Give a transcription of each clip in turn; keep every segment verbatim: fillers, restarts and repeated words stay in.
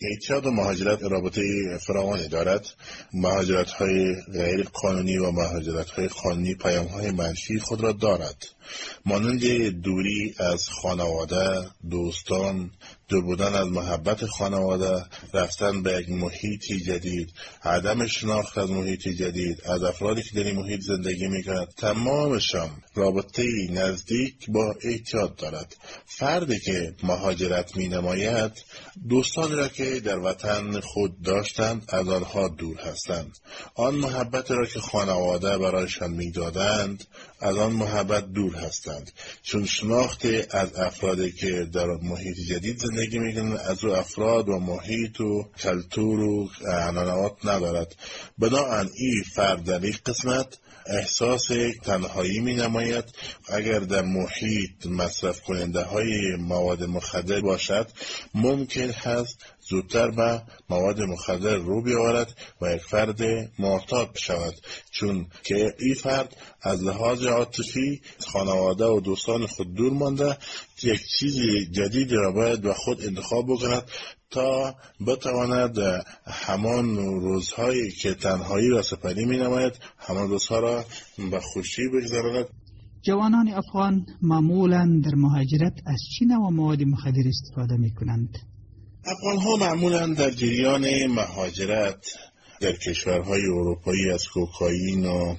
اعتیاد و مهاجرت رابطه فراوانی دارد. مهاجرت های غیر قانونی و مهاجرت های قانونی پیام های منفی خود را دارد، مانند دوری از خانواده، دوستان، دور بودن از محبت خانواده، رفتن به یک محیط جدید، عدم شناخت از محیط جدید، از افرادی که در این محیط زندگی میکنند. تمامشان رابطه نزدیک با اعتیاد دارد. فردی که مهاجرت می نماید دوستانی را که در وطن خود داشتند از آنها دور هستند. آن محبت را که خانواده برایشان میدادند از آن محبت دور هستند، چون شناخت از افرادی که در محیط جدید زندگی میکنند از او افراد و محیط و کلتور و عنعنات ندارد. بنابراین این فرد در این قسمت احساس تنهایی می نماید. اگر در محیط مصرف کننده های مواد مخدر باشد ممکن هست زودتر به مواد مخدر رو بیاورد و یک فرد معتاد شود، چون که این فرد از لحاظ عاطفی خانواده و دوستان خود دور مانده یک چیز جدید را باید و خود انتخاب بکند تا بتواند همان روزهایی که تنهایی را سپری می نماید همان روزها را به خوشی بگذراند. جوانان افغان معمولا در مهاجرت از چه نوع مواد مخدر استفاده می کنند؟ افغان ها معمولا در جریان مهاجرت در کشورهای اروپایی از کوکائین و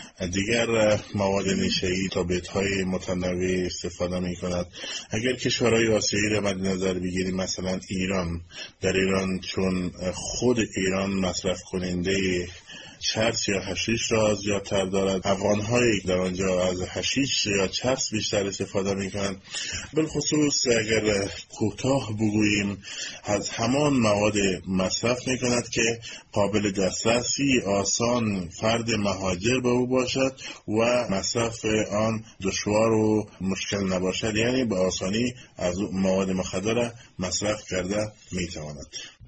دیگر مواد نشه‌ای تابلت‌های متنوع استفاده می‌کند. اگر کشورهای آسیایی را مد نظر بگیریم، مثلا ایران، در ایران چون خود ایران مصرف کننده چرس یا حشیش را زیادتر دارد، افغان‌هایی در آنجا از حشیش یا چرس بیشتر استفاده می‌کنند. بالخصوص اگر کوتاه بگوییم از همان مواد مصرف می‌کند که قابل دسترسی آسان فرد مهاجر به او باشد و مصرف آن دشوار و مشکل نباشد، یعنی به آسانی از مواد مخدر مصرف کرده می‌تواند.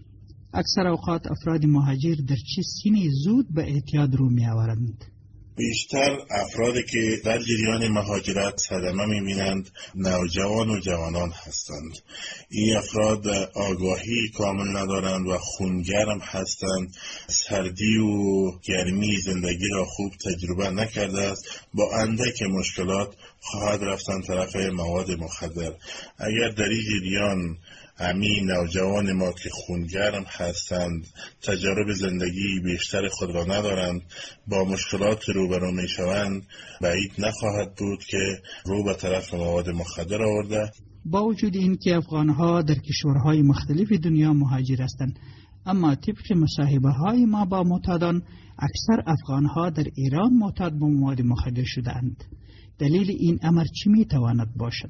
اکثر اوقات افراد مهاجر در چه سنی زود به اعتیاد رو می آورند؟ بیشتر افرادی که در جریان مهاجرت صدمه می‌بینند نوجوان و جوانان هستند. این افراد آگاهی کامل ندارند و خونگرم هستند. سردی و گرمی زندگی را خوب تجربه نکرده است. با اندک مشکلات خواهد رفتن طرف مواد مخدر. اگر در این جریان همین نوجوان ما که خونگرم هستند، تجارب زندگی بیشتر خود را ندارند، با مشکلات روبرو می شوند، بعید نخواهد بود که رو به طرف مواد مخدر آورده. با وجود این که افغانها در کشورهای مختلف دنیا مهاجر هستند، اما طبق مصاحبه های ما با معتادان، اکثر افغانها در ایران معتاد به مواد مخدر شدند. دلیل این امر چی می تواند باشد؟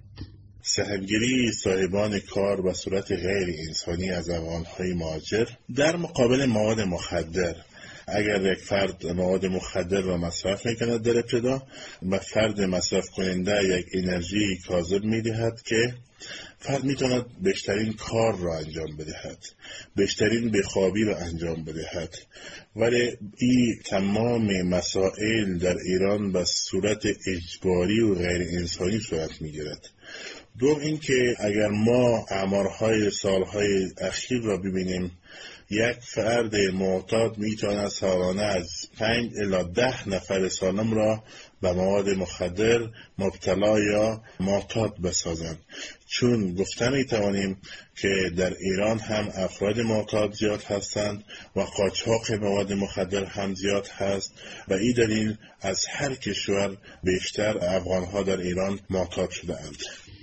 سهمگیری صاحبان کار به صورت غیر انسانی از افغان‌های مهاجر در مقابل مواد مخدر. اگر یک فرد مواد مخدر را مصرف می‌کند در ابتدا، به فرد مصرف کننده یک انرژی کاذب می‌دهد که فرد می‌تواند بیشترین کار را انجام بدهد، بیشترین بخوابی را انجام بدهد. ولی این تمام مسائل در ایران به صورت اجباری و غیر انسانی صورت می‌گیرد. دوم این که اگر ما اعمارهای سالهای اخیر را ببینیم، یک فرد معتاد میتواند سالانه از پنج الی ده نفر سالم را به مواد مخدر مبتلا یا معتاد بسازند. چون گفته میتوانیم که در ایران هم افراد معتاد زیاد هستند و قاچاق مواد مخدر هم زیاد هست و این دلیل از هر کشور بیشتر افغانها در ایران معتاد شده اند.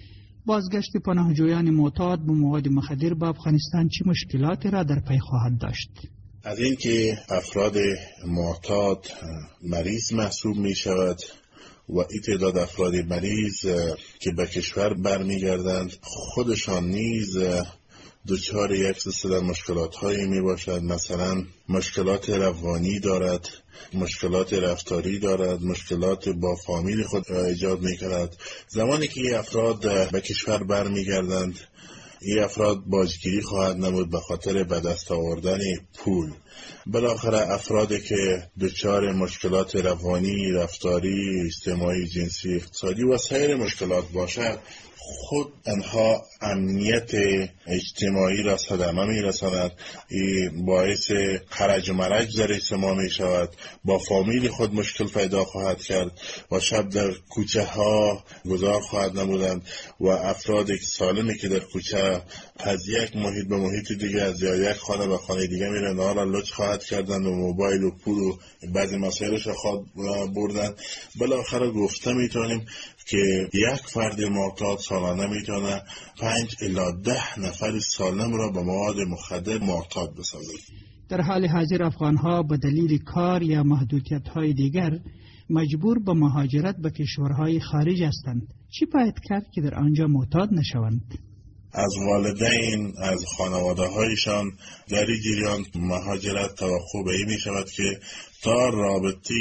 بازگشت پناهجویان معتاد به مواد مخدر به افغانستان چه مشکلاتی را در پی خواهد داشت؟ از اینکه افراد معتاد مریض محسوب می شود و این تعداد افراد مریض که به کشور برمیگردند خودشان نیز دچار یک سلسله مشکلات هایی می باشد. مثلا مشکلات روانی دارد، مشکلات رفتاری دارد، مشکلات با فامیل خود ایجاد می کند. زمانی که افراد به کشور برمیگردند این افراد باجگیری خواهد نمود به خاطر به دست آوردن پول. بالاخره افرادی که دچار مشکلات روانی، رفتاری، اجتماعی، جنسی، اقتصادی و سایر مشکلات باشد، خود انها امنیت اجتماعی را صدمه می رساند. این باعث خرج و مرج در اجتماع می شود، با فامیل خود مشکل پیدا خواهد کرد و شب در کوچه ها گذار خواهد نمودند و افراد سالمی که در کوچه از یک محیط به محیط دیگه، از یک خانه به خانه دیگه میرن، آنها را لچ خواهد کردند و موبایل و پول و بعضی مسائلش را خواهد بردند. بالاخره گفته میتونیم که یک فرد معتاد سالانه میتونه پنج الی ده نفر سالم را به مواد مخدر معتاد بسازد. در حال حاضر افغانها به دلیل کار یا محدودیت‌های دیگر مجبور به مهاجرت به کشورهای خارج هستند. چی باید کرد که در آنجا معتاد نشوند؟ از والدین، از خانواده هایشان در این جریان مهاجرت توقع به این می شود که تا رابطه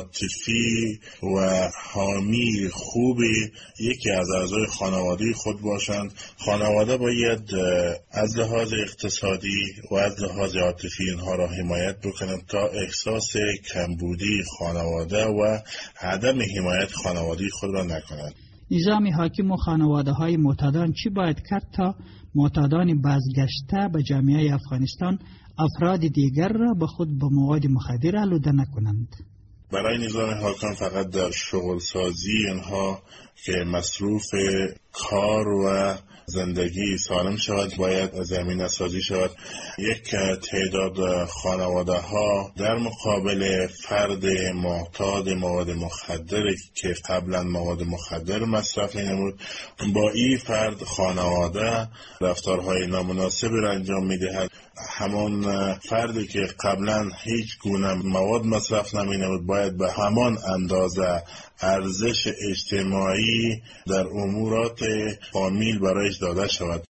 عاطفی و حامی خوبی یکی از اعضای خانواده خود باشند. خانواده باید از لحاظ اقتصادی و از لحاظ عاطفی اینها را حمایت بکنند تا احساس کمبودی خانواده و عدم حمایت خانواده خود را نکنند. نظام حاکم و خانواده های معتادان چی باید کرد تا معتادان بازگشته به جامعه افغانستان افراد دیگر را به خود به مواد مخدر آلوده نکنند؟ برای نظام حاکم فقط در شغل سازی اینها که مصروف کار و زندگی سالم شود باید زمینه سازی شود. یک تعداد خانواده ها در مقابل فرد معتاد مواد مخدر که قبلا مواد مخدر مصرف نمود، با این فرد خانواده رفتارهای نامناسب را انجام میدهد. همان فردی که قبلا هیچ گونه مواد مصرف نمی نمود باید به همان اندازه ارزش اجتماعی در امورات فامیل برایش داده شود.